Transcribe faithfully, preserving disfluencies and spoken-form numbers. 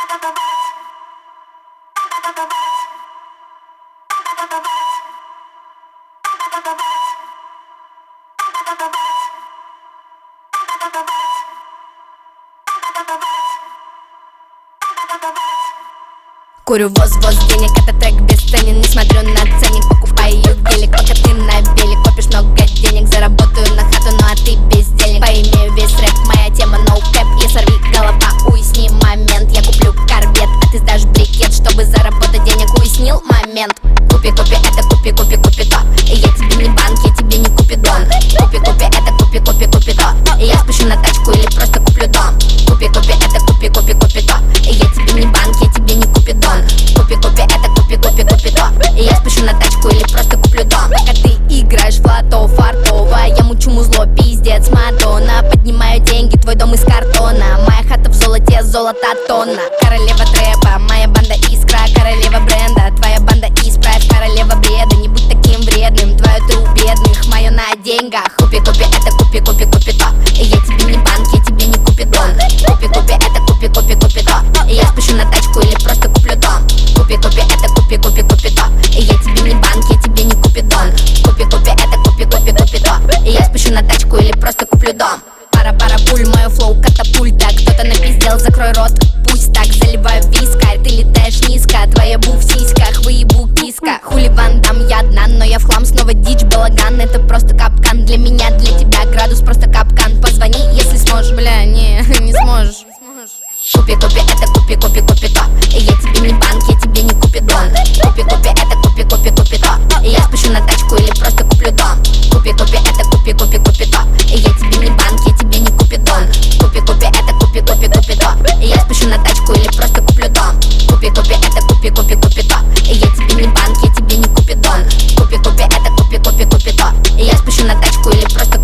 Курю воз-воз денег, это трек бесценен. Не смотрю на ценник, покупаю гелик. Пока ты на велик, копишь много денег. Заработаю на хату, ну а ты бездельник. Поимею весь рэп, моя тема no cap. Я сорви голова, уясни момент. Я куплю корвет, а ты сдашь брикет, чтобы заработать денег. Уяснил момент? Купи, купи это, купи, купи, купи то. И я тебе не банк, я тебе не купидон. Купи, купи это, купи, купи, купи то. И я спущу на тачку или просто куплю дом. Купи, купи это, купи, купи, купи то. И я тебе не банк, я тебе не купидон. Купи, купи это, купи, купи, купи то. И я спущу на тачку или просто куплю дом. Пока ты играешь в лото фартово, я мучу музло, пиздец, Мадонна. Поднимаю деньги, твой дом из картона. Моя хата в золоте, золото тонна. Королева трэпа, моя банда искра. Королева бренда, твоя банда исправь. Королева бреда, не будь таким вредным. Твою ты у бедных, мое на деньгах. Купи, купи это, купи, купи, купи то. И я тебе не банк, я тебе не купидон. Купи, купи это, купи, купи, купи то. И я спущу на тачку или просто куплю дом. Купи, купи это, купи, купи, купи то. И я тебе не банк, я тебе не купидон. Купи, купи это, купи, купи, купи то. И я спущу на тачку или просто куплю дом. Пара-пара пуль, мою флоу катапульта. Кто-то напиздел, закрой рот, пусть так. Заливаю вискарь, ты летаешь низко. Твоя бу в сиськах, выебу киска. Хули Ван Дам, я одна, но я в хлам. Снова дичь, балаган, это просто капкан. Для меня, для тебя градус просто капкан. Позвони, если сможешь. Бля, не, не сможешь. Купи, купи это, купи, купи, купи то. И я тебе не банк, я тебе не купидон. Купи, купи это, купи, купи, купи то. И я спущу на тачку или просто куплю дом. Купи, купи это, купи, купи, купи то. И я тебе не банк, я тебе не купидон. Купи, купи это, купи, купи, купи то. И я спущу на тачку или просто куплю дом. Купи, купи это, купи, купи, купи то. И я тебе не банк, я тебе не купидон. Купи, купи это, купи, купи, купи то. И я спущу на тачку или просто